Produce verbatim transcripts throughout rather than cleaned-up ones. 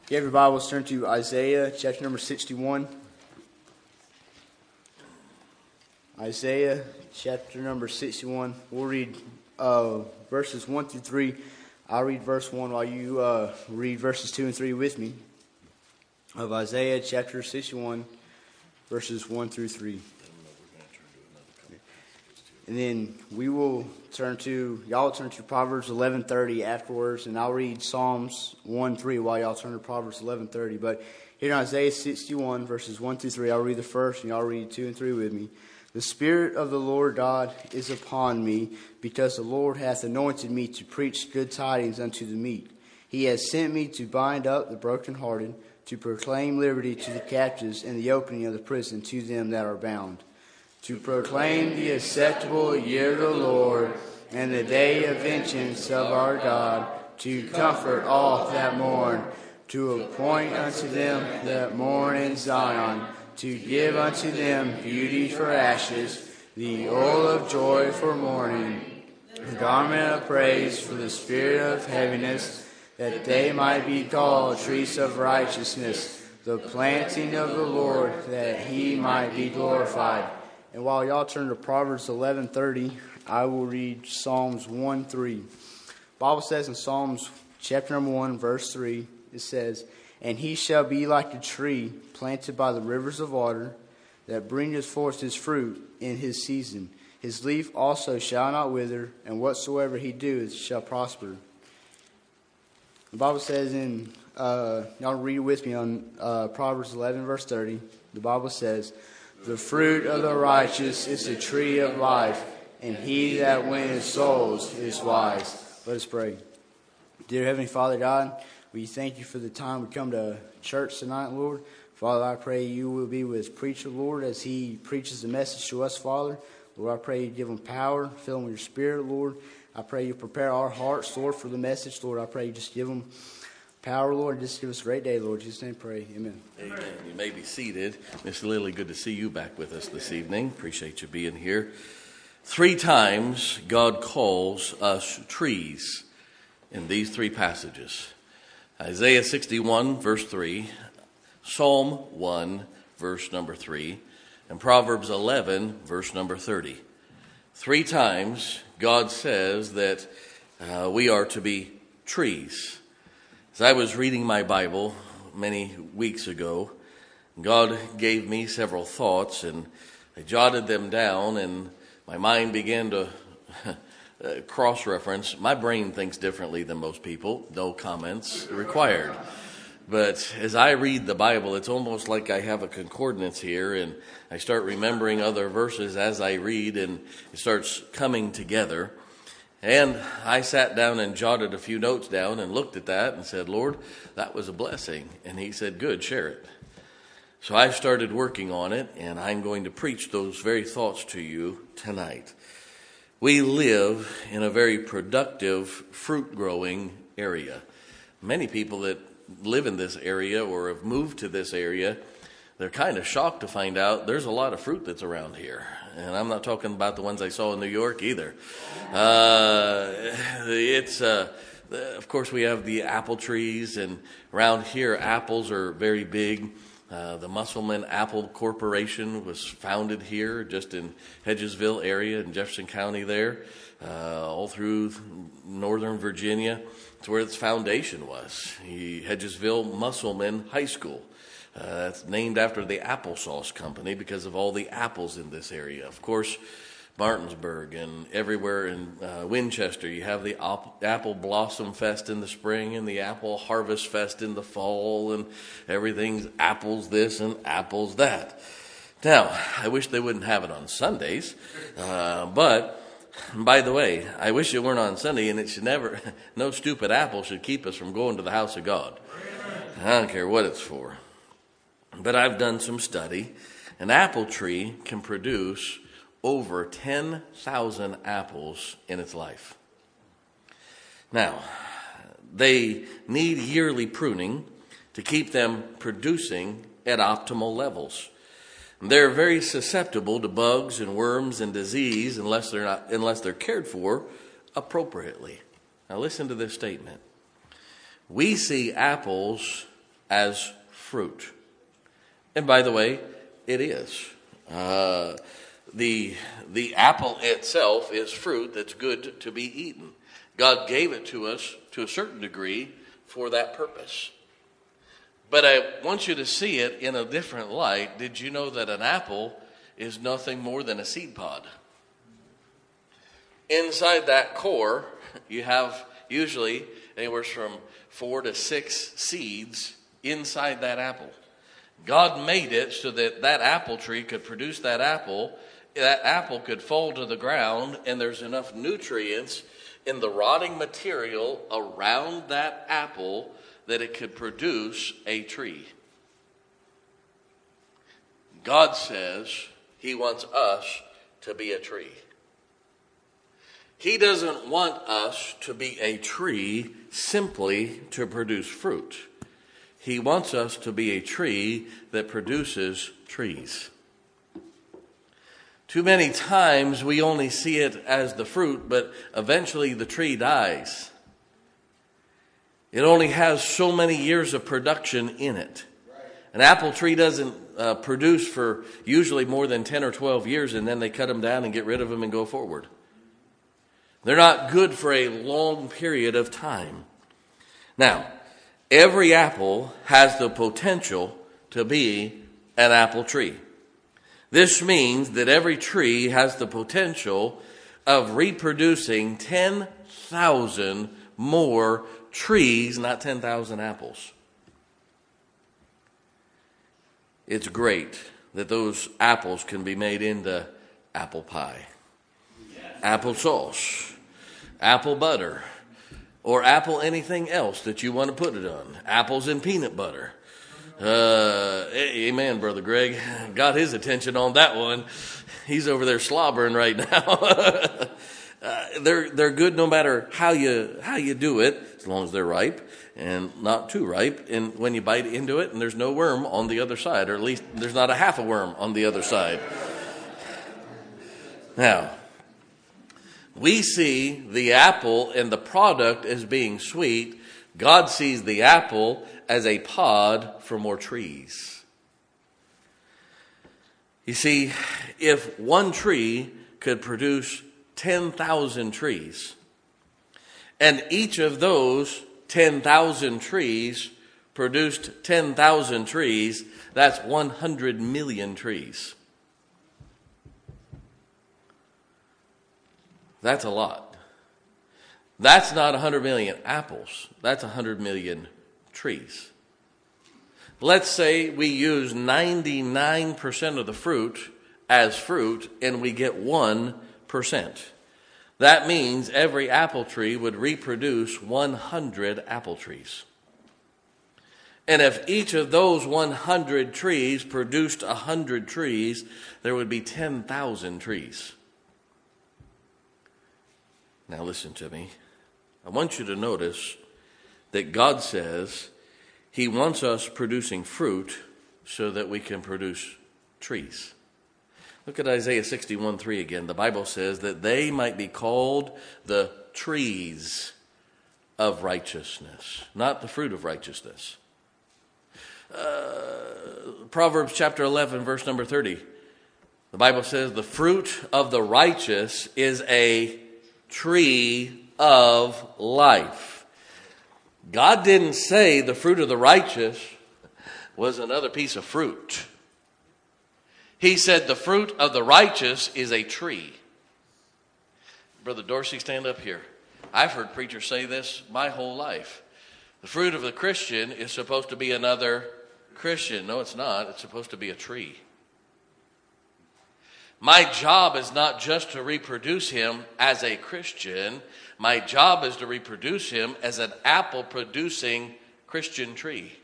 If you have your Bibles, turn to Isaiah chapter number sixty-one. Isaiah chapter number sixty-one. We'll read uh, verses one through three. I'll read verse one while you uh, read verses two and three with me. Of Isaiah chapter sixty-one, verses one through three. And then we will turn to, y'all turn to Proverbs eleven thirty afterwards, and I'll read Psalms one three while y'all turn to Proverbs eleven thirty. But here in Isaiah sixty-one, verses one through three, I'll read the first, and y'all read two and three with me. The Spirit of the Lord God is upon me, because the Lord hath anointed me to preach good tidings unto the meek. He has sent me to bind up the brokenhearted, to proclaim liberty to the captives, and the opening of the prison to them that are bound. To proclaim the acceptable year of the Lord, and the day of vengeance of our God, to comfort all that mourn, to appoint unto them that mourn in Zion, to give unto them beauty for ashes, the oil of joy for mourning, the garment of praise for the spirit of heaviness, that they might be called trees of righteousness, the planting of the Lord, that he might be glorified. And while y'all turn to Proverbs eleven thirty, I will read Psalms one three. The Bible says in Psalms chapter number one, verse three, it says, And he shall be like a tree planted by the rivers of water, that bringeth forth his fruit in his season. His leaf also shall not wither, and whatsoever he doeth shall prosper. The Bible says in, uh, y'all read it with me on uh, Proverbs eleven, verse thirty. The Bible says, The fruit of the righteous is the tree of life, and he that winneth souls is wise. Let us pray. Dear Heavenly Father God, we thank you for the time we come to church tonight, Lord. Father, I pray you will be with preacher, Lord, as he preaches the message to us, Father. Lord, I pray you give him power, fill him with your spirit, Lord. I pray you prepare our hearts, Lord, for the message, Lord. I pray you just give them power, Lord. Just give us a great day, Lord. In Jesus' name, pray. Amen. Amen. You may be seated. Miss Lily, good to see you back with us this evening. Appreciate you being here. Three times God calls us trees in these three passages. Isaiah sixty-one, verse three, Psalm one, verse number three, and Proverbs eleven, verse number thirty. Three times God says that uh, we are to be trees. As I was reading my Bible many weeks ago, God gave me several thoughts, and I jotted them down, and my mind began to uh, cross-reference. My brain thinks differently than most people. No comments required. But as I read the Bible, it's almost like I have a concordance here, and I start remembering other verses as I read, and it starts coming together. And I sat down and jotted a few notes down and looked at that and said, Lord, that was a blessing. And he said, good, share it. So I started working on it, and I'm going to preach those very thoughts to you tonight. We live in a very productive fruit-growing area. Many people that live in this area or have moved to this area, they're kind of shocked to find out there's a lot of fruit that's around here. And I'm not talking about the ones I saw in New York either. Uh, it's, uh, of course, we have the apple trees, and around here, apples are very big. Uh, the Musselman Apple Corporation was founded here, just in Hedgesville area in Jefferson County there, uh, all through northern Virginia. It's where its foundation was. He, Hedgesville Musselman High School. Uh, that's named after the applesauce company because of all the apples in this area. Of course, Martinsburg and everywhere in uh, Winchester, you have the op- Apple Blossom Fest in the spring and the Apple Harvest Fest in the fall, and everything's apples this and apples that. Now, I wish they wouldn't have it on Sundays, uh, but by the way, I wish it weren't on Sunday, and it should never, no stupid apple should keep us from going to the house of God. I don't care what it's for. But I've done some study. An apple tree can produce over ten thousand apples in its life. Now, they need yearly pruning to keep them producing at optimal levels. They're very susceptible to bugs and worms and disease unless they're not, unless they're cared for appropriately. Now listen to this statement. We see apples as fruit. And by the way, it is. Uh, the, the apple itself is fruit that's good to be eaten. God gave it to us to a certain degree for that purpose. But I want you to see it in a different light. Did you know that an apple is nothing more than a seed pod? Inside that core, you have usually anywhere from four to six seeds inside that apple. God made it so that that apple tree could produce that apple. That apple could fall to the ground, and there's enough nutrients in the rotting material around that apple that it could produce a tree. God says he wants us to be a tree. He doesn't want us to be a tree simply to produce fruit. He wants us to be a tree that produces trees. Too many times we only see it as the fruit, but eventually the tree dies. It only has so many years of production in it. An apple tree doesn't uh, produce for usually more than ten or twelve years, and then they cut them down and get rid of them and go forward. They're not good for a long period of time. Now, every apple has the potential to be an apple tree. This means that every tree has the potential of reproducing ten thousand more trees, not ten thousand apples. It's great that those apples can be made into apple pie, apple sauce, apple butter, or apple anything else that you want to put it on. Apples and peanut butter. Uh, amen, Brother Greg. Got his attention on that one. He's over there slobbering right now. uh, they're they're good no matter how you how you do it, as long as they're ripe and not too ripe. And when you bite into it, and there's no worm on the other side, or at least there's not a half a worm on the other side. Now, we see the apple and the product as being sweet. God sees the apple as a pod for more trees. You see, if one tree could produce ten thousand trees, and each of those ten thousand trees produced ten thousand trees, that's one hundred million trees. That's a lot. That's not one hundred million apples. That's one hundred million trees. Let's say we use ninety-nine percent of the fruit as fruit and we get one percent. That means every apple tree would reproduce one hundred apple trees. And if each of those one hundred trees produced one hundred trees, there would be ten thousand trees. Now listen to me. I want you to notice that God says he wants us producing fruit so that we can produce trees. Look at Isaiah sixty-one three again. The Bible says that they might be called the trees of righteousness, not the fruit of righteousness. Uh, Proverbs chapter eleven, verse number thirty. The Bible says the fruit of the righteous is a tree of life. God didn't say the fruit of the righteous was another piece of fruit. He said the fruit of the righteous is a tree. Brother Dorsey, stand up here. I've heard preachers say this my whole life. The fruit of the Christian is supposed to be another Christian. No, it's not. It's supposed to be a tree. My job is not just to reproduce him as a Christian. My job is to reproduce him as an apple-producing Christian tree.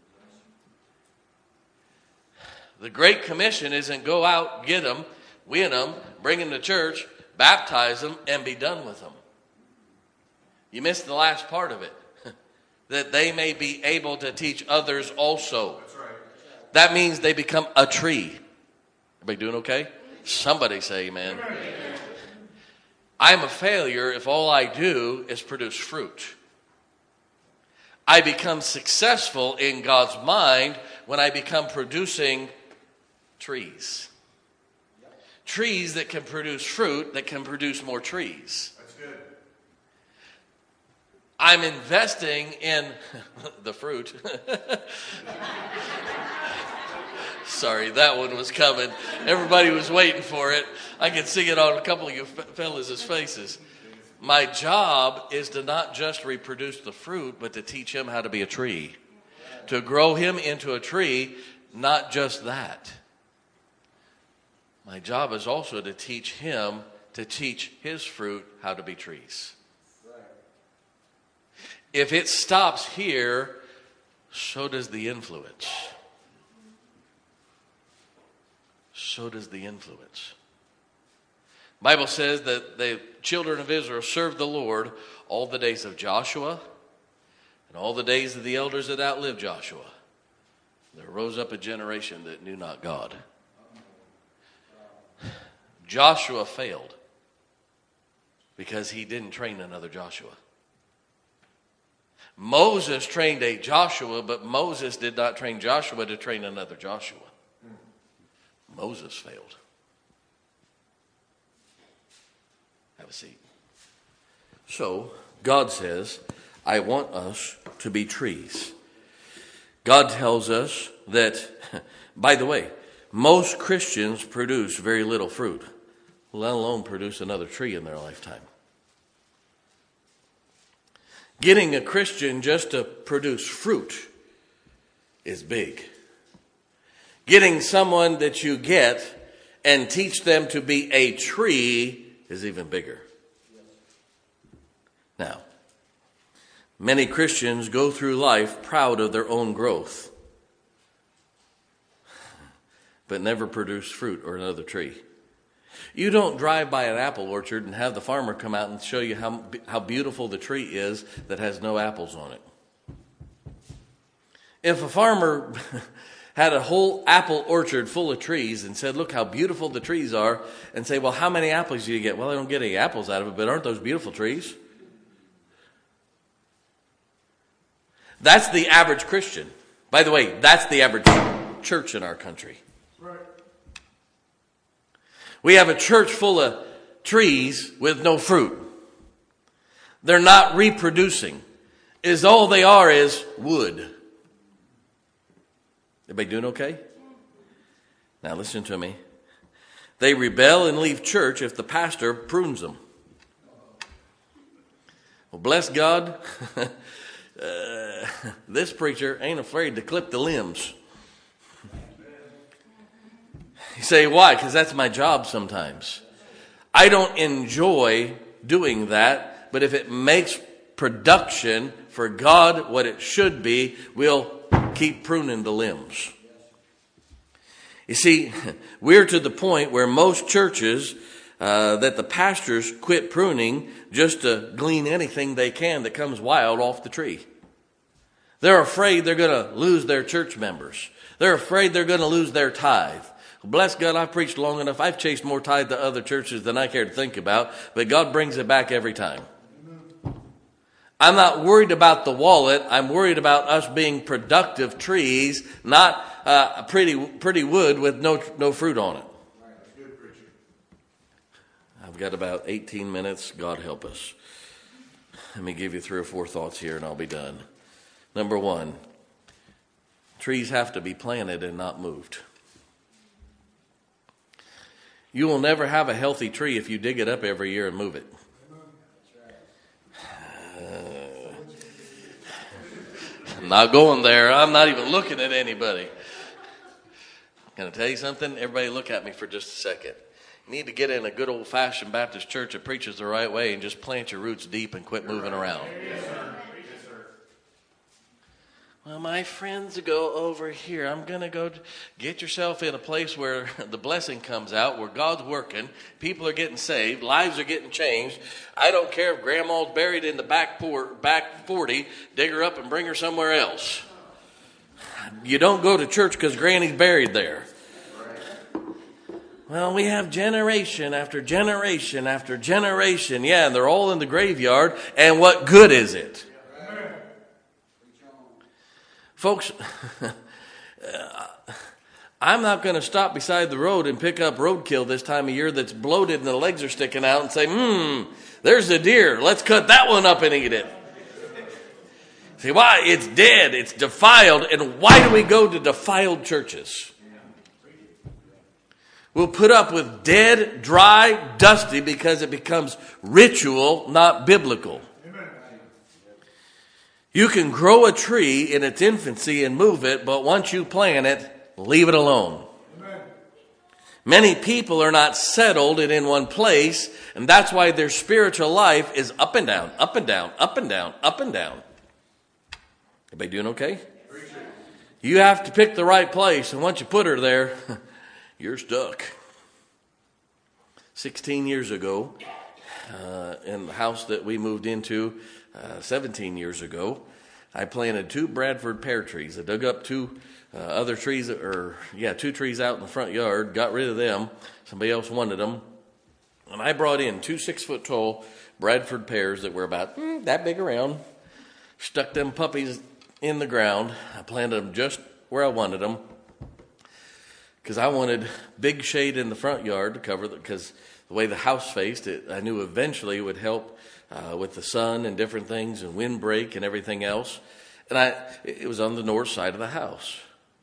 The Great Commission isn't go out, get them, win them, bring them to church, baptize them, and be done with them. You missed the last part of it. That they may be able to teach others also. That's right. That means they become a tree. Everybody doing okay? Somebody say amen. Amen. I'm a failure if all I do is produce fruit. I become successful in God's mind when I become producing trees. Trees that can produce fruit, that can produce more trees. That's good. I'm investing in the fruit. Sorry, that one was coming. Everybody was waiting for it. I could see it on a couple of you fellas' faces. My job is to not just reproduce the fruit, but to teach him how to be a tree. To grow him into a tree, not just that. My job is also to teach him to teach his fruit how to be trees. If it stops here, so does the influence. So does the influence. The Bible says that the children of Israel served the Lord all the days of Joshua and all the days of the elders that outlived Joshua. There rose up a generation that knew not God. Joshua failed because he didn't train another Joshua. Moses trained a Joshua, but Moses did not train Joshua to train another Joshua. Moses failed. Have a seat. So, God says, I want us to be trees. God tells us that, by the way, most Christians produce very little fruit, let alone produce another tree in their lifetime. Getting a Christian just to produce fruit is big. Getting someone that you get and teach them to be a tree is even bigger. Now, many Christians go through life proud of their own growth, but never produce fruit or another tree. You don't drive by an apple orchard and have the farmer come out and show you how, how beautiful the tree is that has no apples on it. If a farmer had a whole apple orchard full of trees and said, look how beautiful the trees are, and say, well, how many apples do you get? Well, I don't get any apples out of it, but aren't those beautiful trees? That's the average Christian. By the way, that's the average church in our country. Right. We have a church full of trees with no fruit. They're not reproducing. Is all they are is wood. Everybody doing okay? Now listen to me. They rebel and leave church if the pastor prunes them. Well, bless God, uh, this preacher ain't afraid to clip the limbs. You say, why? Because that's my job sometimes. I don't enjoy doing that, but if it makes production for God what it should be, we'll keep pruning the limbs. You see, we're to the point where most churches uh, that the pastors quit pruning just to glean anything they can that comes wild off the tree. They're afraid they're going to lose their church members. They're afraid they're going to lose their tithe. Bless God, I've preached long enough. I've chased more tithe to other churches than I care to think about, but God brings it back every time. I'm not worried about the wallet. I'm worried about us being productive trees, not uh, pretty pretty wood with no no fruit on it. I've got about eighteen minutes. God help us. Let me give you three or four thoughts here and I'll be done. Number one, trees have to be planted and not moved. You will never have a healthy tree if you dig it up every year and move it. Uh, I'm not going there. I'm not even looking at anybody. Can I tell you something? Everybody look at me for just a second. You need to get in a good old-fashioned Baptist church that preaches the right way and just plant your roots deep and quit moving around. Yes, sir. Yes, sir. Well, my friends go over here. I'm going to go to get yourself in a place where the blessing comes out, where God's working, people are getting saved, lives are getting changed. I don't care if grandma's buried in the back, por- back forty, dig her up and bring her somewhere else. You don't go to church because granny's buried there. Well, we have generation after generation after generation. Yeah, and they're all in the graveyard. And what good is it? Folks, I'm not going to stop beside the road and pick up roadkill this time of year that's bloated and the legs are sticking out and say, hmm, there's a deer. Let's cut that one up and eat it. See, why? It's dead. It's defiled. And why do we go to defiled churches? We'll put up with dead, dry, dusty because it becomes ritual, not biblical. You can grow a tree in its infancy and move it, but once you plant it, leave it alone. Amen. Many people are not settled and in one place, and that's why their spiritual life is up and down, up and down, up and down, up and down. Everybody doing okay? You have to pick the right place, and once you put her there, you're stuck. Sixteen years ago, uh, in the house that we moved into, uh, seventeen years ago, I planted two Bradford pear trees. I dug up two uh, other trees, or yeah, two trees out in the front yard, got rid of them. Somebody else wanted them. And I brought in two six-foot-tall Bradford pears that were about mm, that big around, stuck them puppies in the ground. I planted them just where I wanted them because I wanted big shade in the front yard to cover the, because the way the house faced it, I knew eventually it would help uh, with the sun and different things and windbreak and everything else. And I, it was on the north side of the house.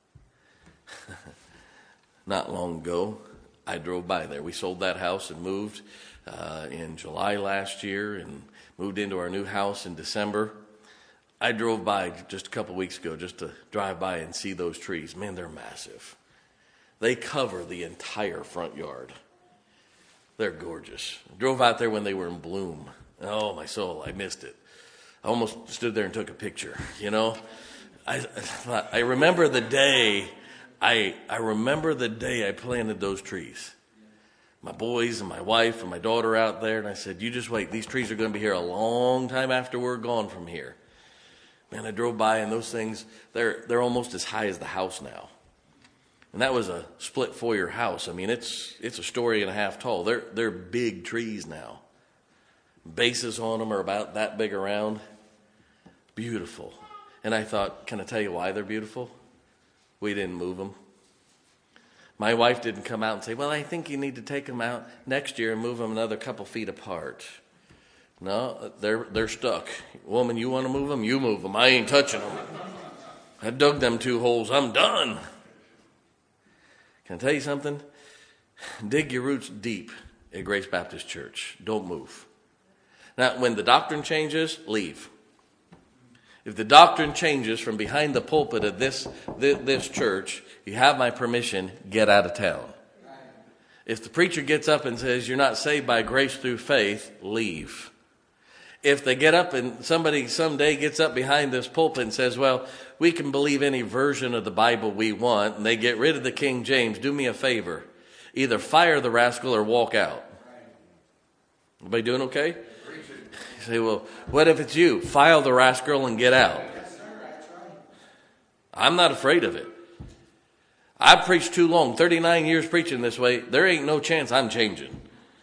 Not long ago, I drove by there. We sold that house and moved uh, in July last year and moved into our new house in December. I drove by just a couple weeks ago just to drive by and see those trees. Man, they're massive. They cover the entire front yard. They're gorgeous. I drove out there when they were in bloom. Oh, my soul, I missed it. I almost stood there and took a picture, you know. I, I thought, I remember the day, I, I remember the day I planted those trees. My boys and my wife and my daughter out there, and I said, you just wait. These trees are going to be here a long time after we're gone from here. Man, I drove by, and those things, they're they're almost as high as the house now. And that was a split foyer house. I mean, it's it's a story and a half tall. They're they're big trees now. Bases on them are about that big around. Beautiful. And I thought, can I tell you why they're beautiful? We didn't move them. My wife didn't come out and say, well, I think you need to take them out next year and move them another couple feet apart. No, they're they're stuck. Woman, you want to move them? You move them. I ain't touching them. I dug them two holes. I'm done. Can I tell you something? Dig your roots deep at Grace Baptist Church. Don't move. Now, when the doctrine changes, leave. If the doctrine changes from behind the pulpit of this, this, this church, you have my permission, get out of town. If the preacher gets up and says, you're not saved by grace through faith, leave. If they get up and somebody someday gets up behind this pulpit and says, well, we can believe any version of the Bible we want, and they get rid of the King James, do me a favor. Either fire the rascal or walk out. Everybody doing okay? You say, well, what if it's you? File the rascal and get out. I'm not afraid of it. I've preached too long, thirty-nine years preaching this way. There ain't no chance I'm changing.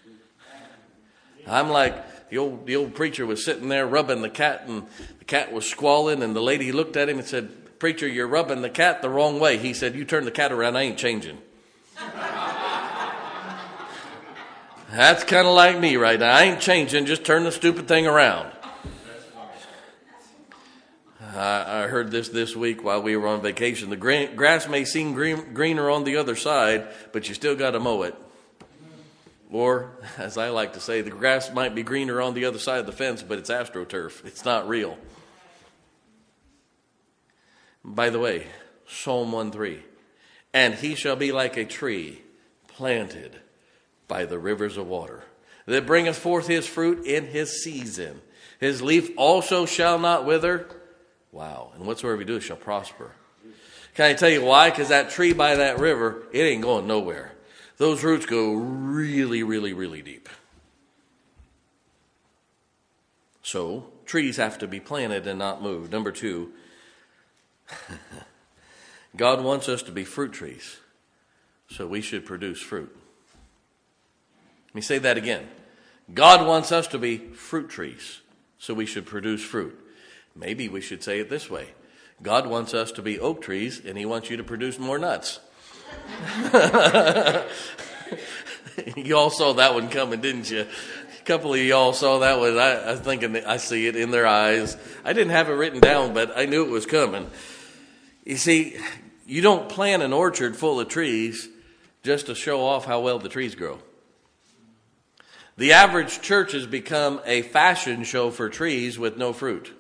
I'm like, the old the old preacher was sitting there rubbing the cat, and the cat was squalling, and the lady looked at him and said, preacher, you're rubbing the cat the wrong way. He said, you turn the cat around, I ain't changing. That's kind of like me right now. I ain't changing, just turn the stupid thing around. I heard this this week while we were on vacation. The gra- grass may seem green, greener on the other side, but you still got to mow it. Or, as I like to say, the grass might be greener on the other side of the fence, but it's AstroTurf. It's not real. By the way, Psalm one three. And he shall be like a tree planted by the rivers of water, that bringeth forth his fruit in his season. His leaf also shall not wither. Wow. And whatsoever he doeth shall prosper. Can I tell you why? Because that tree by that river, it ain't going nowhere. Those roots go really, really, really deep. So, trees have to be planted and not moved. Number two, God wants us to be fruit trees, so we should produce fruit. Let me say that again. God wants us to be fruit trees, so we should produce fruit. Maybe we should say it this way. God wants us to be oak trees, and he wants you to produce more nuts. You all saw that one coming, didn't you? A couple of y'all saw that one. I, I was thinking, I see it in their eyes. I didn't have it written down, but I knew it was coming. You see, you don't plant an orchard full of trees just to show off how well the trees grow. The average church has become a fashion show for trees with no fruit.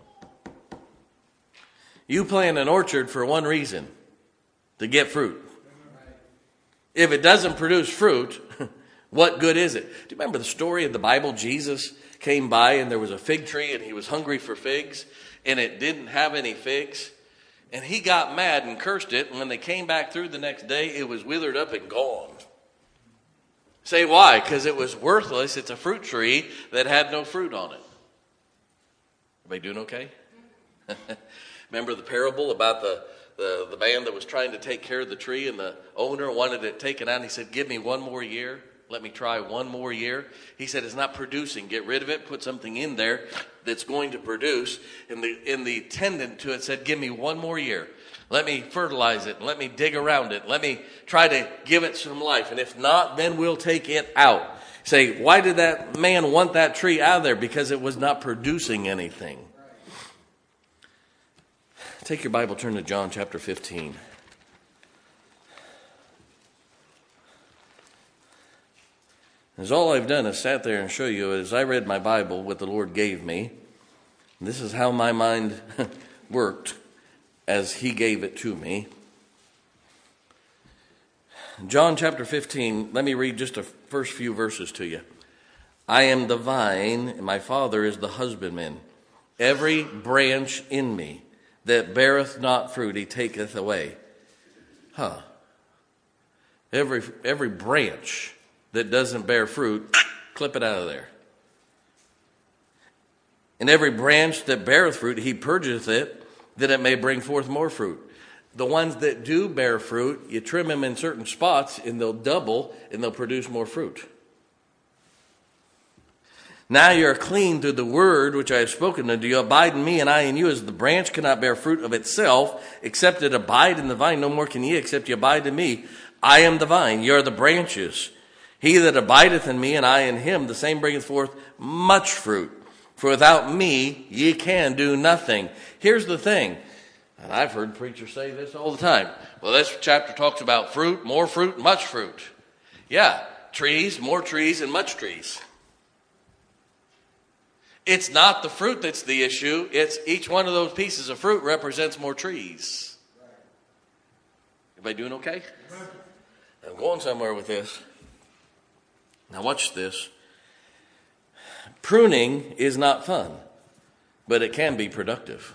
You plant an orchard for one reason, to get fruit. If it doesn't produce fruit, what good is it? Do you remember the story in the Bible? Jesus came by and there was a fig tree and he was hungry for figs and it didn't have any figs. And he got mad and cursed it. And when they came back through the next day, it was withered up and gone. Say why? Because it was worthless. It's a fruit tree that had no fruit on it. Everybody doing okay? Remember the parable about the, the, the man that was trying to take care of the tree and the owner wanted it taken out and he said, give me one more year. Let me try one more year. He said, it's not producing. Get rid of it. Put something in there that's going to produce. And the, and the attendant to it said, give me one more year. Let me fertilize it. Let me dig around it. Let me try to give it some life. And if not, then we'll take it out. Say, why did that man want that tree out of there? Because it was not producing anything. Take your Bible, turn to John chapter fifteen. As all I've done is sat there and show you as I read my Bible what the Lord gave me. This is how my mind worked as he gave it to me. John chapter fifteen, let me read just the first few verses to you. I am the vine, and my Father is the husbandman. Every branch in me that beareth not fruit, he taketh away. Huh. Every, every branch that doesn't bear fruit, clip it out of there. And every branch that beareth fruit, he purgeth it, that it may bring forth more fruit. The ones that do bear fruit, you trim them in certain spots, and they'll double, and they'll produce more fruit. Now you are clean through the word which I have spoken unto you. Abide in me, and I in you, as the branch cannot bear fruit of itself, except it abide in the vine. No more can ye, except ye abide in me. I am the vine, ye are the branches. He that abideth in me, and I in him, the same bringeth forth much fruit. For without me, ye can do nothing. Here's the thing, and I've heard preachers say this all the time. Well, this chapter talks about fruit, more fruit, much fruit. Yeah, trees, more trees, and much trees. It's not the fruit that's the issue. It's each one of those pieces of fruit represents more trees. Everybody doing okay? I'm going somewhere with this. Now watch this. Pruning is not fun, but it can be productive.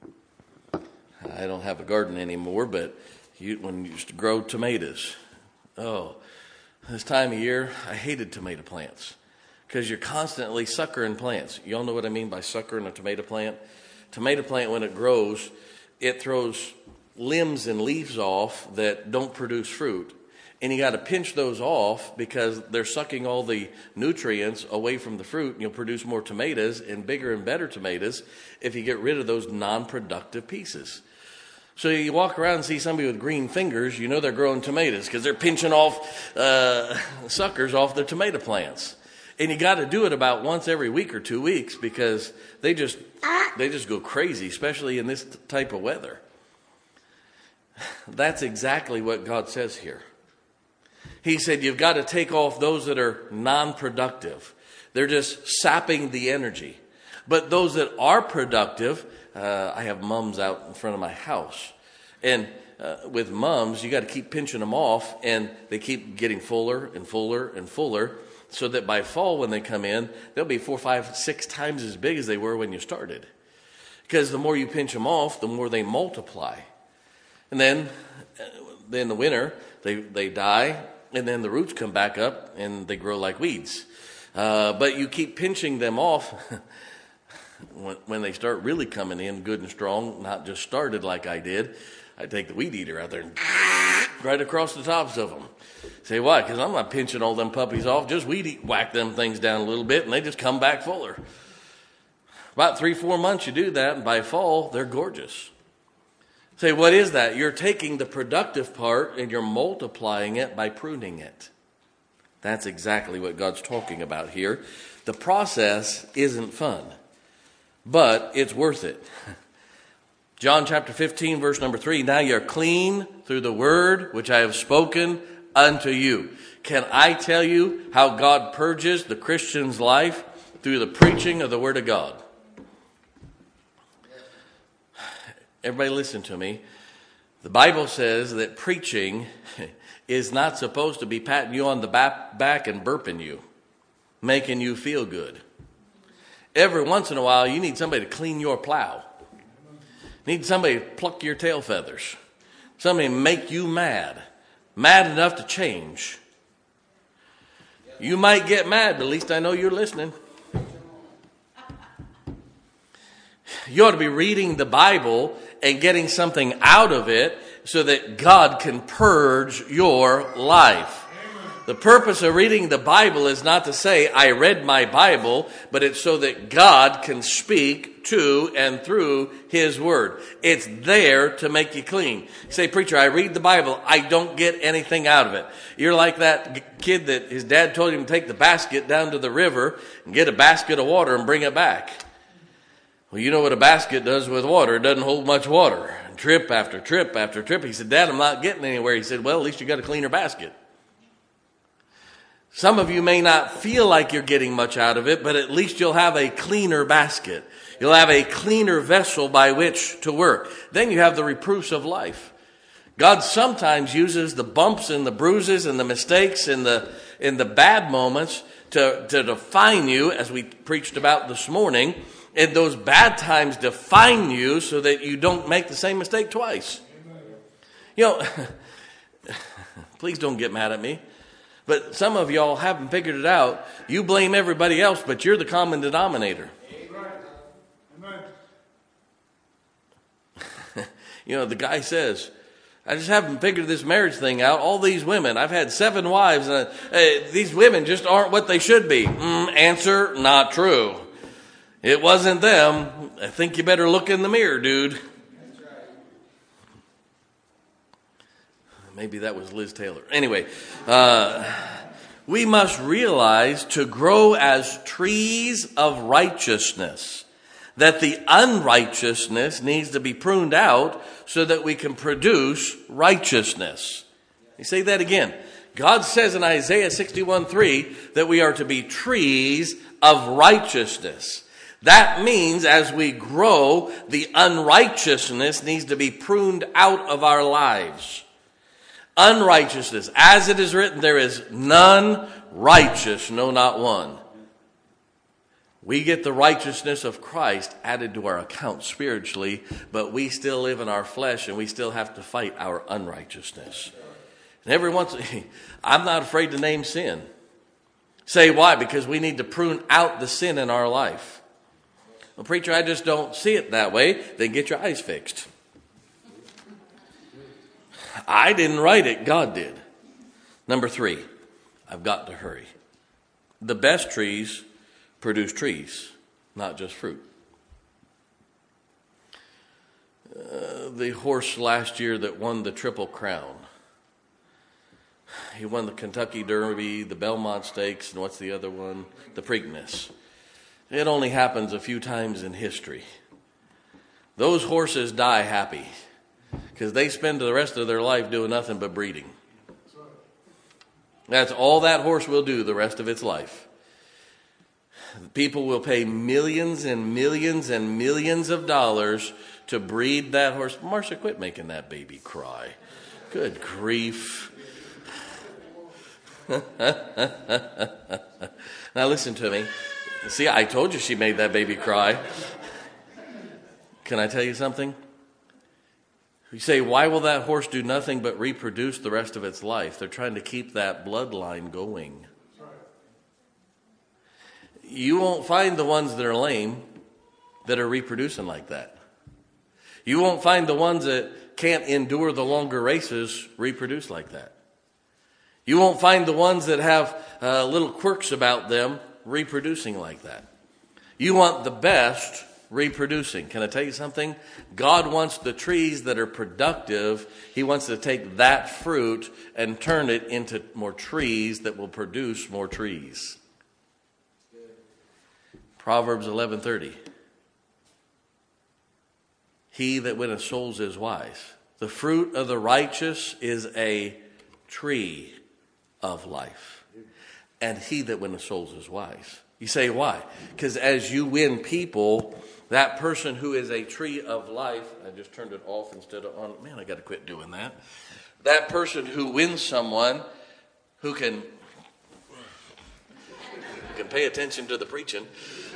I don't have a garden anymore, but you, when you used to grow tomatoes, oh, this time of year, I hated tomato plants because you're constantly suckering plants. You all know what I mean by suckering a tomato plant? Tomato plant, when it grows, it throws limbs and leaves off that don't produce fruit. And you got to pinch those off because they're sucking all the nutrients away from the fruit. And you'll produce more tomatoes and bigger and better tomatoes if you get rid of those non-productive pieces. So you walk around and see somebody with green fingers, you know they're growing tomatoes because they're pinching off uh, suckers off their tomato plants. And you got to do it about once every week or two weeks because they just they just go crazy, especially in this type of weather. That's exactly what God says here. He said you've got to take off those that are non-productive. They're just sapping the energy. But those that are productive, uh, I have mums out in front of my house. And uh, with mums, you got to keep pinching them off, and they keep getting fuller and fuller and fuller, so that by fall when they come in, they'll be four, five, six times as big as they were when you started. Because the more you pinch them off, the more they multiply. And then uh, in the winter, they, they die, and then the roots come back up, and they grow like weeds. Uh, but you keep pinching them off when, when they start really coming in good and strong, not just started like I did. I take the weed eater out there and right across the tops of them. Say, why? Because I'm not pinching all them puppies off. Just weed eat, whack them things down a little bit, and they just come back fuller. About three, four months you do that, and by fall, they're gorgeous. Say, what is that? You're taking the productive part and you're multiplying it by pruning it. That's exactly what God's talking about here. The process isn't fun, but it's worth it. John chapter fifteen, verse number three, now you're clean through the word which I have spoken unto you. Can I tell you how God purges the Christian's life? Through the preaching of the word of God. Everybody listen to me. The Bible says that preaching is not supposed to be patting you on the back and burping you, making you feel good. Every once in a while, you need somebody to clean your plow. Need somebody to pluck your tail feathers. Somebody to make you mad. Mad enough to change. You might get mad, but at least I know you're listening. You ought to be reading the Bible and getting something out of it so that God can purge your life. The purpose of reading the Bible is not to say, I read my Bible, but it's so that God can speak to and through His Word. It's there to make you clean. You say, preacher, I read the Bible. I don't get anything out of it. You're like that kid that his dad told him to take the basket down to the river and get a basket of water and bring it back. Well, you know what a basket does with water. It doesn't hold much water. Trip after trip after trip. He said, Dad, I'm not getting anywhere. He said, well, at least you got a cleaner basket. Some of you may not feel like you're getting much out of it, but at least you'll have a cleaner basket. You'll have a cleaner vessel by which to work. Then you have the reproofs of life. God sometimes uses the bumps and the bruises and the mistakes and the and the bad moments to, to define you, as we preached about this morning. And those bad times define you so that you don't make the same mistake twice. You know, please don't get mad at me. But some of y'all haven't figured it out. You blame everybody else, but you're the common denominator. You know, the guy says, I just haven't figured this marriage thing out. All these women, I've had seven wives, and uh, these women just aren't what they should be. Mm, answer, not true. It wasn't them. I think you better look in the mirror, dude. Maybe that was Liz Taylor. Anyway, uh, we must realize to grow as trees of righteousness, that the unrighteousness needs to be pruned out so that we can produce righteousness. You say that again. God says in Isaiah sixty-one three that we are to be trees of righteousness. That means as we grow, the unrighteousness needs to be pruned out of our lives. Unrighteousness. As it is written, there is none righteous, no, not one. We get the righteousness of Christ added to our account spiritually, but we still live in our flesh and we still have to fight our unrighteousness. And every once, I'm not afraid to name sin. Say why? Because we need to prune out the sin in our life. Well, preacher, I just don't see it that way. Then get your eyes fixed. I didn't write it. God did. Number three, I've got to hurry. The best trees produce trees, not just fruit. Uh, the horse last year that won the Triple Crown. He won the Kentucky Derby, the Belmont Stakes, and what's the other one? The Preakness. It only happens a few times in history. Those horses die happy because they spend the rest of their life doing nothing but breeding. That's all that horse will do the rest of its life. People will pay millions and millions and millions of dollars to breed that horse. Marcia, quit making that baby cry. Good grief. Now listen to me. See, I told you she made that baby cry. Can I tell you something? You say, why will that horse do nothing but reproduce the rest of its life? They're trying to keep that bloodline going. You won't find the ones that are lame that are reproducing like that. You won't find the ones that can't endure the longer races reproduce like that. You won't find the ones that have uh, little quirks about them reproducing like that. You want the best reproducing. Can I tell you something? God wants the trees that are productive. He wants to take that fruit and turn it into more trees that will produce more trees. Proverbs eleven thirty. He that winneth souls is wise. The fruit of the righteous is a tree of life. And he that winneth souls is wise. You say, why? Because as you win people, that person who is a tree of life, I just turned it off instead of on. Man, I got to quit doing that. That person who wins someone who can, can pay attention to the preaching.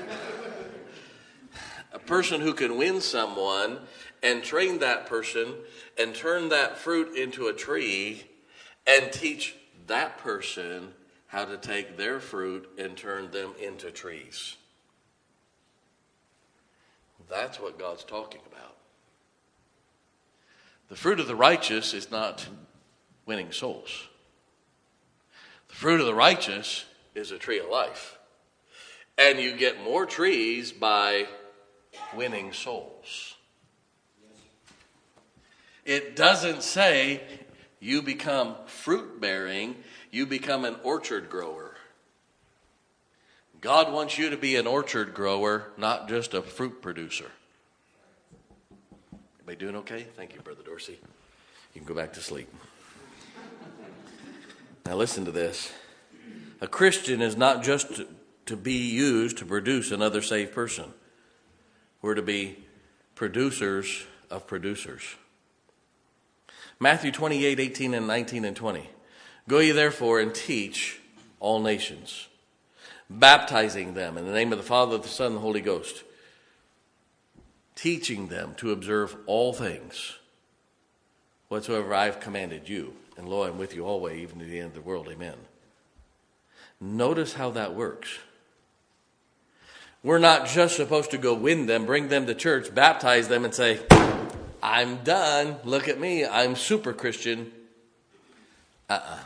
A person who can win someone and train that person and turn that fruit into a tree and teach that person how to take their fruit and turn them into trees. That's what God's talking about. The fruit of the righteous is not winning souls. The fruit of the righteous is a tree of life. And you get more trees by winning souls. It doesn't say you become fruit bearing, you become an orchard grower. God wants you to be an orchard grower, not just a fruit producer. Everybody doing okay? Thank you, Brother Dorsey. You can go back to sleep. Now listen to this. A Christian is not just to, to be used to produce another saved person. We're to be producers of producers. Matthew twenty-eight, eighteen and nineteen and twenty. Go ye therefore and teach all nations, baptizing them in the name of the Father, the Son, and the Holy Ghost, teaching them to observe all things whatsoever I have commanded you. And lo, I'm with you always, even to the end of the world. Amen. Notice how that works. We're not just supposed to go win them, bring them to church, baptize them, and say, I'm done. Look at me. I'm super Christian. Uh-uh.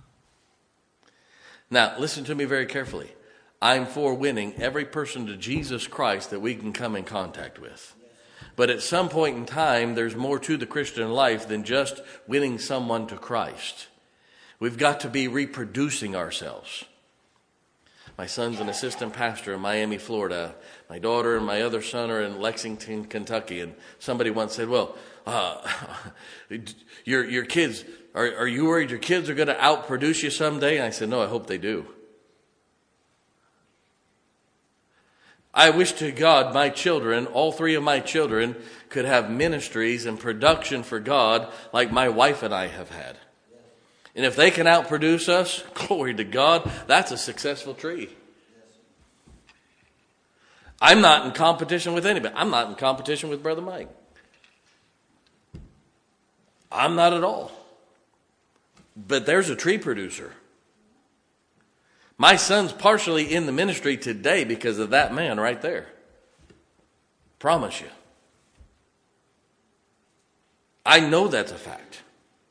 Now, listen to me very carefully. I'm for winning every person to Jesus Christ that we can come in contact with. But at some point in time, there's more to the Christian life than just winning someone to Christ. We've got to be reproducing ourselves. My son's an assistant pastor in Miami, Florida. My daughter and my other son are in Lexington, Kentucky. And somebody once said, well, uh, your your kids, are, are you worried your kids are going to outproduce you someday? And I said, no, I hope they do. I wish to God my children, all three of my children, could have ministries and production for God like my wife and I have had. And if they can outproduce us, glory to God, that's a successful tree. I'm not in competition with anybody. I'm not in competition with Brother Mike. I'm not at all. But there's a tree producer. My son's partially in the ministry today because of that man right there. Promise you. I know that's a fact.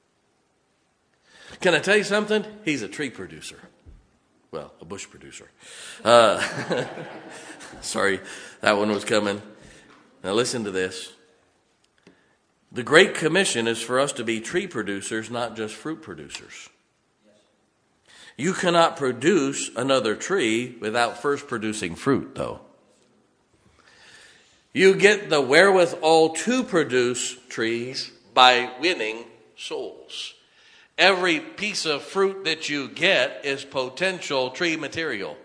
Can I tell you something? He's a tree producer. Well, a bush producer. Uh, sorry, that one was coming. Now listen to this. The Great Commission is for us to be tree producers, not just fruit producers. You cannot produce another tree without first producing fruit, though. You get the wherewithal to produce trees by winning souls. Every piece of fruit that you get is potential tree material.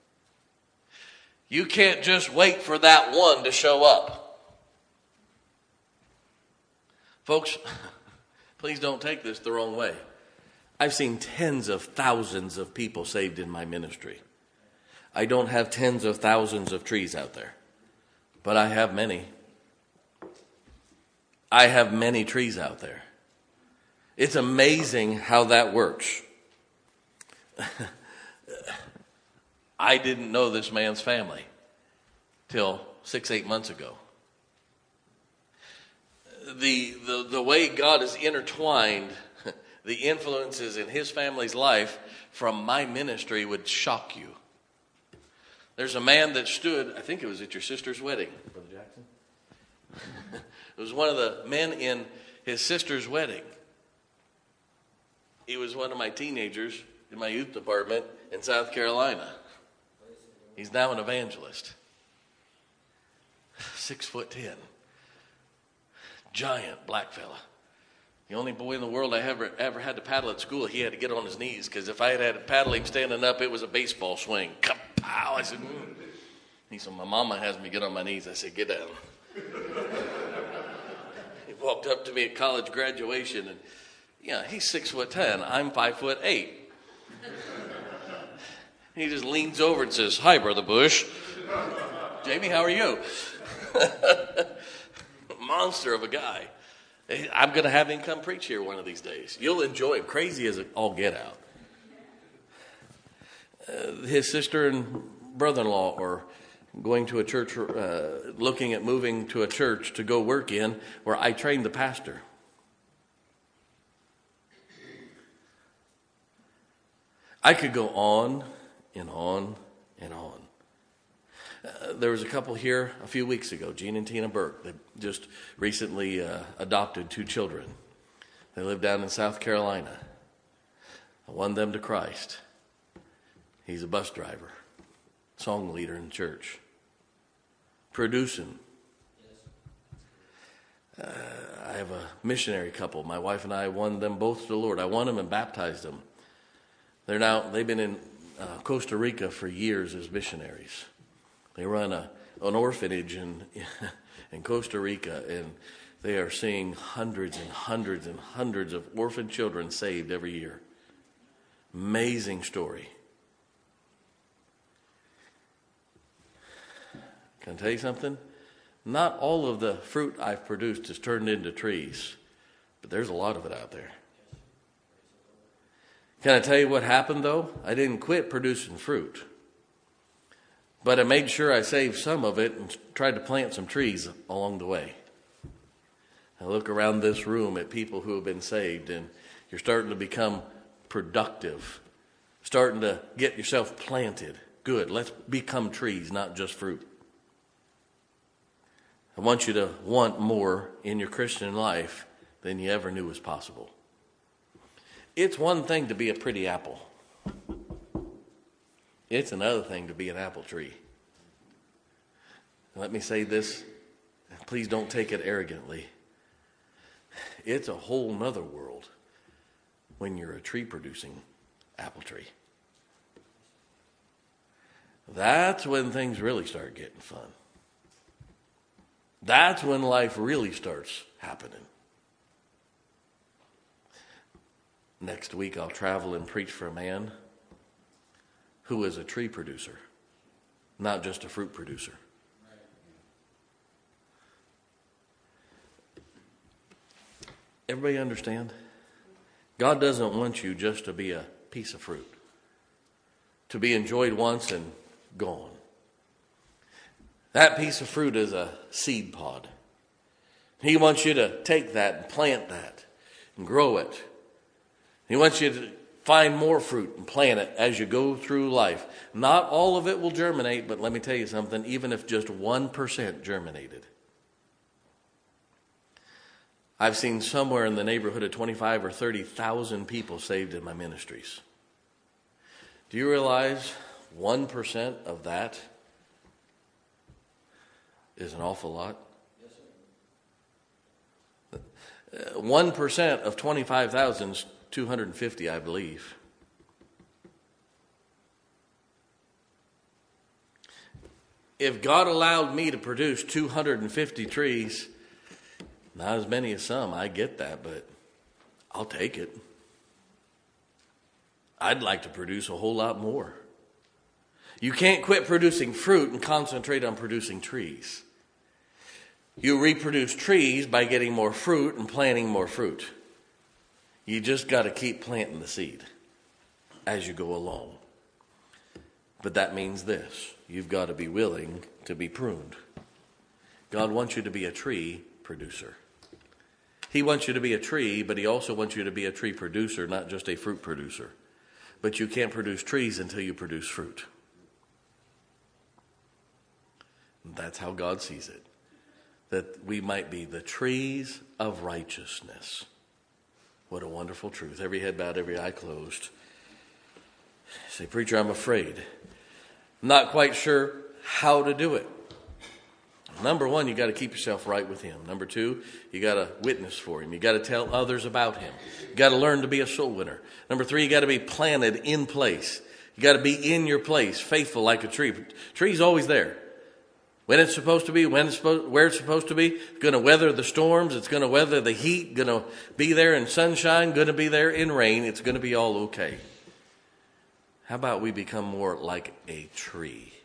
You can't just wait for that one to show up. Folks, please don't take this the wrong way. I've seen tens of thousands of people saved in my ministry. I don't have tens of thousands of trees out there, but I have many. I have many trees out there. It's amazing how that works. I didn't know this man's family till six, eight months ago. The, the, the way God has intertwined the influences in his family's life from my ministry would shock you. There's a man that stood, I think it was at your sister's wedding, Brother Jackson. It was one of the men in his sister's wedding. He was one of my teenagers in my youth department in South Carolina. He's now an evangelist. Six foot ten. Giant black fella. The only boy in the world I ever ever had to paddle at school, he had to get on his knees, because if I had had to paddle him standing up, it was a baseball swing. Kapow! I said, mm. He said, my mama has me get on my knees. I said, get down. He walked up to me at college graduation, and yeah, he's six foot ten. I'm five foot eight. He just leans over and says, hi, Brother Bush. Jamie, how are you? Monster of a guy. I'm going to have him come preach here one of these days. You'll enjoy him. Crazy as it all get out. Uh, his sister and brother-in-law are going to a church, uh, looking at moving to a church to go work in where I trained the pastor. I could go on and on and on. Uh, there was a couple here a few weeks ago, Gene and Tina Burke. They just recently uh, adopted two children. They live down in South Carolina. I won them to Christ. He's a bus driver, song leader in church, producing. Uh, I have a missionary couple. My wife and I won them both to the Lord. I won them and baptized them. They're now, they've been in uh, Costa Rica for years as missionaries. They run a, an orphanage in, in Costa Rica, and they are seeing hundreds and hundreds and hundreds of orphan children saved every year. Amazing story. Can I tell you something? Not all of the fruit I've produced is turned into trees, but there's a lot of it out there. Can I tell you what happened, though? I didn't quit producing fruit. But I made sure I saved some of it and tried to plant some trees along the way. I look around this room at people who have been saved, and you're starting to become productive, starting to get yourself planted. Good. Let's become trees, not just fruit. I want you to want more in your Christian life than you ever knew was possible. It's one thing to be a pretty apple. It's another thing to be an apple tree. Let me say this. Please don't take it arrogantly. It's a whole nother world when you're a tree-producing apple tree. That's when things really start getting fun. That's when life really starts happening. Next week I'll travel and preach for a man who is a tree producer, not just a fruit producer. Everybody understand? God doesn't want you just to be a piece of fruit, to be enjoyed once and gone. That piece of fruit is a seed pod. He wants you to take that and plant that and grow it. He wants you to find more fruit and plant it as you go through life. Not all of it will germinate, but let me tell you something, even if just one percent germinated. I've seen somewhere in the neighborhood of twenty-five or thirty thousand people saved in my ministries. Do you realize one percent of that is an awful lot? Yes, sir. one percent of twenty-five thousand is two hundred fifty, I believe. If God allowed me to produce two hundred fifty trees, not as many as some, I get that, but I'll take it. I'd like to produce a whole lot more. You can't quit producing fruit and concentrate on producing trees. You reproduce trees by getting more fruit and planting more fruit. You just got to keep planting the seed as you go along. But that means this. You've got to be willing to be pruned. God wants you to be a tree producer. He wants you to be a tree, but he also wants you to be a tree producer, not just a fruit producer. But you can't produce trees until you produce fruit. That's how God sees it. That we might be the trees of righteousness. What a wonderful truth. Every head bowed, every eye closed. Say, preacher, I'm afraid. I'm not quite sure how to do it. Number one, you got to keep yourself right with him. Number two, you got to witness for him. You got to tell others about him. You got to learn to be a soul winner. Number three, you got to be planted in place. You got to be in your place, faithful like a tree. Tree's always there. When it's supposed to be, when it's supposed, where it's supposed to be. It's going to weather the storms. It's going to weather the heat. Going to be there in sunshine. Going to be there in rain. It's going to be all okay. How about we become more like a tree?